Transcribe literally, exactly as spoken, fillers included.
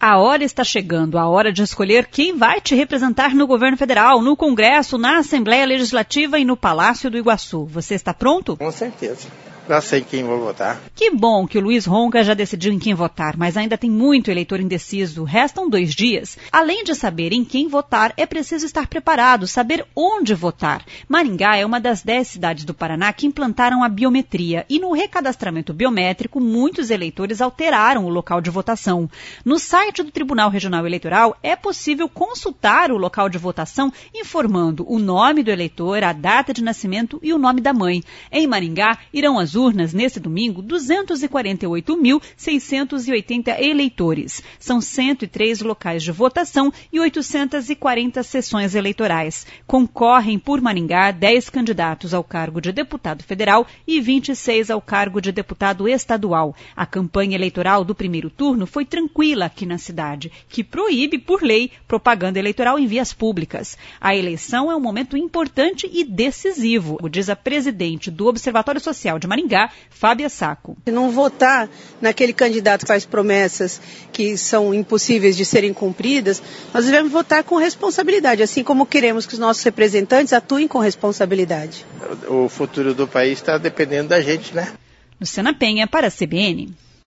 A hora está chegando, a hora de escolher quem vai te representar no governo federal, no Congresso, na Assembleia Legislativa e no Palácio do Iguaçu. Você está pronto? Com certeza. Já sei quem vou votar. Que bom que o Luiz Ronca já decidiu em quem votar, mas ainda tem muito eleitor indeciso. Restam dois dias. Além de saber em quem votar, é preciso estar preparado, saber onde votar. Maringá é uma das dez cidades do Paraná que implantaram a biometria e no recadastramento biométrico, muitos eleitores alteraram o local de votação. No site do Tribunal Regional Eleitoral é possível consultar o local de votação informando o nome do eleitor, a data de nascimento e o nome da mãe. Em Maringá, irão às urnas nesse domingo duzentos e quarenta e oito mil, seiscentos e oitenta eleitores. São cento e três locais de votação e oitocentas e quarenta sessões eleitorais. Concorrem por Maringá dez candidatos ao cargo de deputado federal e vinte e seis ao cargo de deputado estadual. A campanha eleitoral do primeiro turno foi tranquila aqui na cidade, que proíbe, por lei, propaganda eleitoral em vias públicas. A eleição é um momento importante e decisivo, diz a presidente do Observatório Social de Maringá, Fábia Sacco. Se não votar naquele candidato que faz promessas que são impossíveis de serem cumpridas, nós devemos votar com responsabilidade, assim como queremos que os nossos representantes atuem com responsabilidade. O futuro do país está dependendo da gente, né? Luciana Penha para a C B N.